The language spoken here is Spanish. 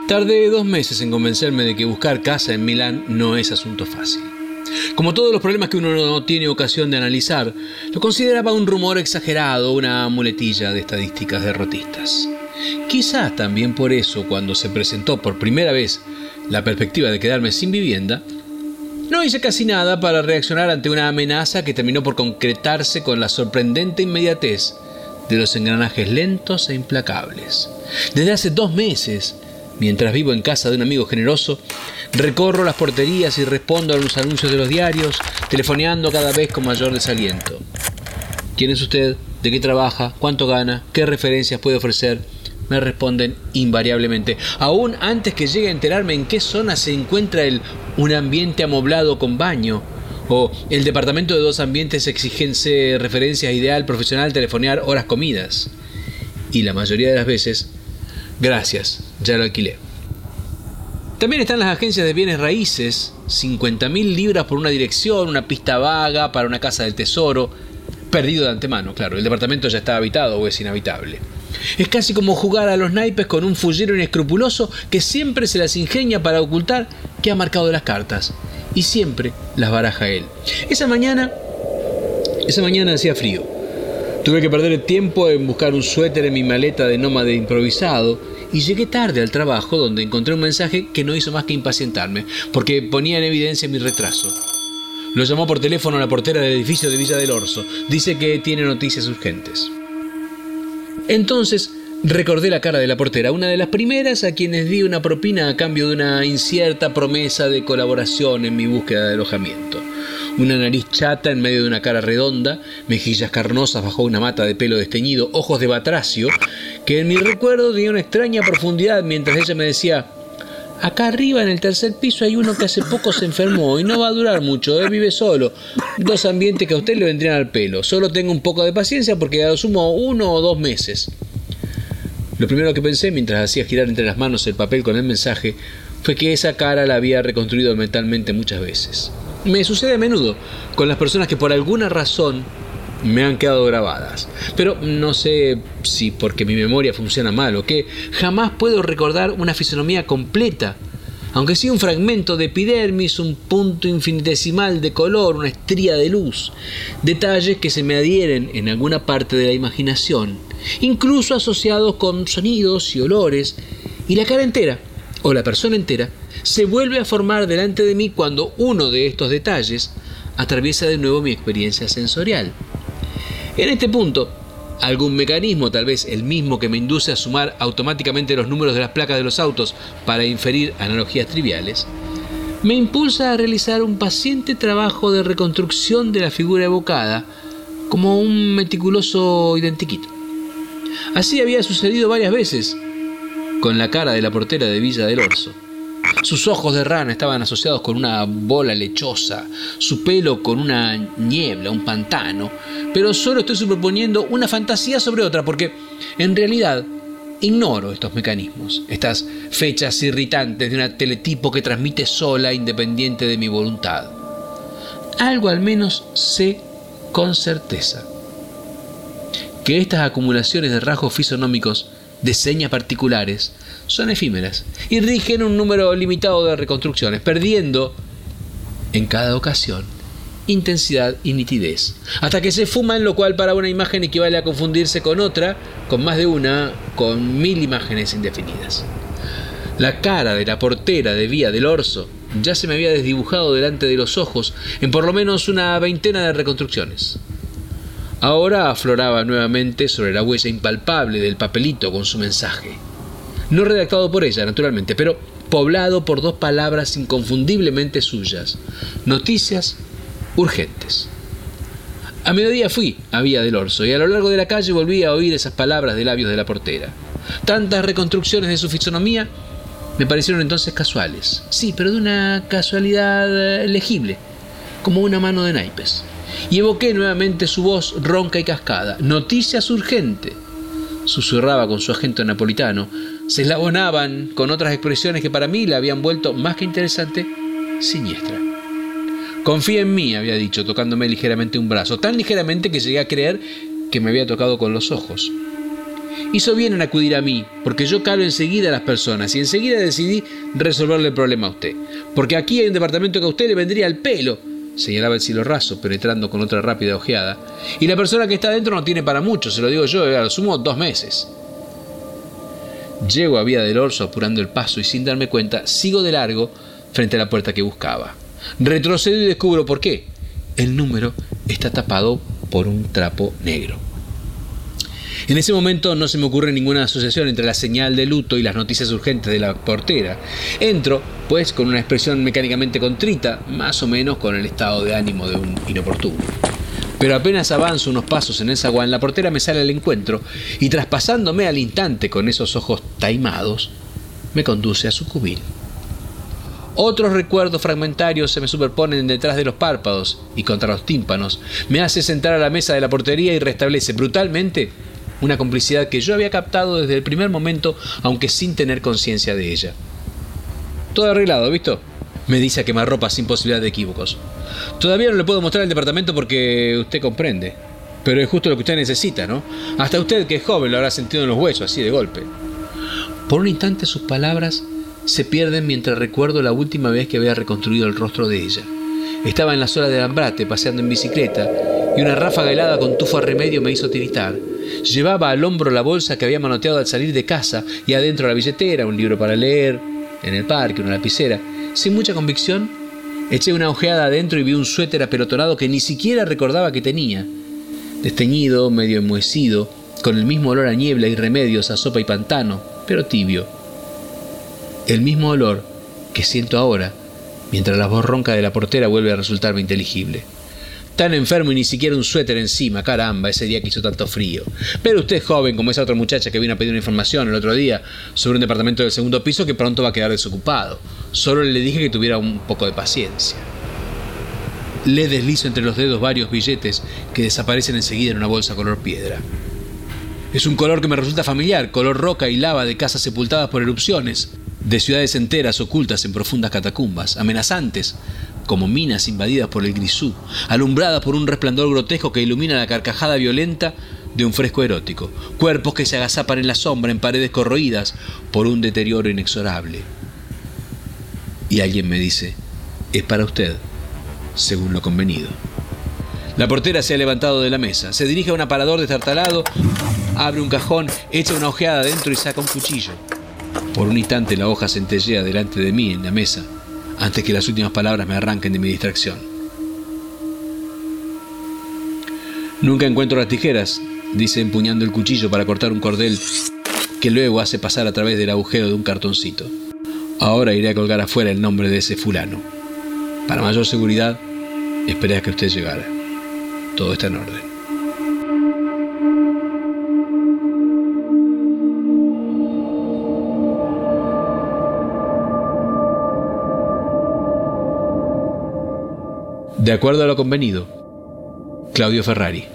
Tardé 2 meses en convencerme de que buscar casa en Milán no es asunto fácil. Como todos los problemas que uno no tiene ocasión de analizar, lo consideraba un rumor exagerado, una muletilla de estadísticas derrotistas. Quizás también por eso, cuando se presentó por primera vez la perspectiva de quedarme sin vivienda, no hice casi nada para reaccionar ante una amenaza que terminó por concretarse con la sorprendente inmediatez de los engranajes lentos e implacables. Desde hace 2 meses, mientras vivo en casa de un amigo generoso, recorro las porterías y respondo a los anuncios de los diarios, telefoneando cada vez con mayor desaliento. ¿Quién es usted? ¿De qué trabaja? ¿Cuánto gana? ¿Qué referencias puede ofrecer? Me responden invariablemente, aún antes que llegue a enterarme en qué zona se encuentra un ambiente amoblado con baño, o el departamento de 2 ambientes exigense referencias ideal profesional, telefonear horas comidas. Y la mayoría de las veces, gracias, ya lo alquilé. También están las agencias de bienes raíces, 50.000 libras por una dirección, una pista vaga para una casa del tesoro, perdido de antemano, claro, el departamento ya está habitado o es inhabitable. Es casi como jugar a los naipes con un fullero inescrupuloso que siempre se las ingenia para ocultar que ha marcado las cartas, y siempre las baraja él. Esa mañana hacía frío. Tuve que perder el tiempo en buscar un suéter en mi maleta de nómade improvisado y llegué tarde al trabajo, donde encontré un mensaje que no hizo más que impacientarme, porque ponía en evidencia mi retraso. Lo llamó por teléfono la portera del edificio de Villa del Orso. Dice que tiene noticias urgentes. Entonces recordé la cara de la portera, una de las primeras a quienes di una propina a cambio de una incierta promesa de colaboración en mi búsqueda de alojamiento. Una nariz chata en medio de una cara redonda, mejillas carnosas bajo una mata de pelo desteñido, ojos de batracio, que en mi recuerdo tenía una extraña profundidad mientras ella me decía: acá arriba en el 3er piso hay uno que hace poco se enfermó y no va a durar mucho, vive solo. 2 ambientes que a usted le vendrían al pelo. Solo tengo un poco de paciencia porque a lo sumo 1 o 2 meses. Lo primero que pensé mientras hacía girar entre las manos el papel con el mensaje fue que esa cara la había reconstruido mentalmente muchas veces. Me sucede a menudo con las personas que por alguna razón me han quedado grabadas. Pero no sé si porque mi memoria funciona mal o qué, jamás puedo recordar una fisonomía completa, aunque sí un fragmento de epidermis, un punto infinitesimal de color, una estría de luz, detalles que se me adhieren en alguna parte de la imaginación, incluso asociados con sonidos y olores, y la cara entera, o la persona entera, se vuelve a formar delante de mí cuando uno de estos detalles atraviesa de nuevo mi experiencia sensorial. En este punto, algún mecanismo, tal vez el mismo que me induce a sumar automáticamente los números de las placas de los autos para inferir analogías triviales, me impulsa a realizar un paciente trabajo de reconstrucción de la figura evocada, como un meticuloso identikit. Así había sucedido varias veces con la cara de la portera de Villa del Orso. Sus ojos de rana estaban asociados con una bola lechosa, su pelo con una niebla, un pantano, pero solo estoy superponiendo una fantasía sobre otra porque, en realidad, ignoro estos mecanismos, estas fechas irritantes de una teletipo que transmite sola, independiente de mi voluntad. Algo al menos sé con certeza: que estas acumulaciones de rasgos fisonómicos, de señas particulares, son efímeras y rigen un número limitado de reconstrucciones, perdiendo en cada ocasión intensidad y nitidez, hasta que se fuman, lo cual para una imagen equivale a confundirse con otra, con más de una, con 1000 imágenes indefinidas. La cara de la portera de Villa del Orso ya se me había desdibujado delante de los ojos en por lo menos una 20 de reconstrucciones. Ahora afloraba nuevamente sobre la huella impalpable del papelito con su mensaje. No redactado por ella, naturalmente, pero poblado por 2 palabras inconfundiblemente suyas: noticias urgentes. A mediodía fui a Villa del Orso y a lo largo de la calle volví a oír esas palabras de labios de la portera. Tantas reconstrucciones de su fisonomía me parecieron entonces casuales. Sí, pero de una casualidad legible, como una mano de naipes. Y evoqué nuevamente su voz ronca y cascada: noticias urgentes. Susurraba con su acento napolitano. Se eslabonaban con otras expresiones que para mí la habían vuelto más que interesante, siniestra. Confía en mí, había dicho, tocándome ligeramente un brazo, tan ligeramente que llegué a creer que me había tocado con los ojos. Hizo bien en acudir a mí, porque yo calo enseguida a las personas y enseguida decidí resolverle el problema a usted. Porque aquí hay un departamento que a usted le vendría al pelo, señalaba el cielo raso, penetrando con otra rápida ojeada, y la persona que está dentro no tiene para mucho, se lo digo yo, a lo sumo 2 meses. Llego a Vía del Orso apurando el paso y sin darme cuenta sigo de largo frente a la puerta que buscaba. Retrocedo y descubro por qué. El número está tapado por un trapo negro. En ese momento no se me ocurre ninguna asociación entre la señal de luto y las noticias urgentes de la portera. Entro, pues, con una expresión mecánicamente contrita, más o menos con el estado de ánimo de un inoportuno. Pero apenas avanzo unos pasos en el zaguán, la portera me sale al encuentro y, traspasándome al instante con esos ojos taimados, me conduce a su cubil. Otros recuerdos fragmentarios se me superponen detrás de los párpados y contra los tímpanos. Me hace sentar a la mesa de la portería y restablece brutalmente una complicidad que yo había captado desde el primer momento, aunque sin tener conciencia de ella. Todo arreglado, ¿visto? Me dice a quemarropa sin posibilidad de equívocos. Todavía no le puedo mostrar el departamento porque usted comprende. Pero es justo lo que usted necesita, ¿no? Hasta usted, que es joven, lo habrá sentido en los huesos, así de golpe. Por un instante sus palabras se pierden mientras recuerdo la última vez que había reconstruido el rostro de ella. Estaba en la sola del Ambrate, paseando en bicicleta, y una ráfaga helada con tufo a remedio me hizo tiritar. Llevaba al hombro la bolsa que había manoteado al salir de casa y adentro la billetera, un libro para leer, en el parque, una lapicera. Sin mucha convicción, eché una ojeada adentro y vi un suéter apelotonado que ni siquiera recordaba que tenía. Desteñido, medio enmohecido, con el mismo olor a niebla y remedios, a sopa y pantano, pero tibio. El mismo olor que siento ahora, mientras la voz ronca de la portera vuelve a resultarme inteligible. Tan enfermo y ni siquiera un suéter encima, caramba, ese día que hizo tanto frío. Pero usted es joven, como esa otra muchacha que vino a pedir una información el otro día sobre un departamento del 2.º piso que pronto va a quedar desocupado. Solo le dije que tuviera un poco de paciencia. Le deslizo entre los dedos varios billetes que desaparecen enseguida en una bolsa color piedra. Es un color que me resulta familiar, color roca y lava de casas sepultadas por erupciones, de ciudades enteras ocultas en profundas catacumbas, amenazantes, como minas invadidas por el grisú, alumbradas por un resplandor grotesco que ilumina la carcajada violenta de un fresco erótico, cuerpos que se agazapan en la sombra en paredes corroídas por un deterioro inexorable. Y alguien me dice, es para usted, según lo convenido. La portera se ha levantado de la mesa, se dirige a un aparador destartalado, abre un cajón, echa una ojeada adentro y saca un cuchillo. Por un instante la hoja centellea delante de mí en la mesa, antes que las últimas palabras me arranquen de mi distracción. Nunca encuentro las tijeras, dice empuñando el cuchillo para cortar un cordel que luego hace pasar a través del agujero de un cartoncito. Ahora iré a colgar afuera el nombre de ese fulano. Para mayor seguridad, esperé a que usted llegara. Todo está en orden. De acuerdo a lo convenido, Claudio Ferrari.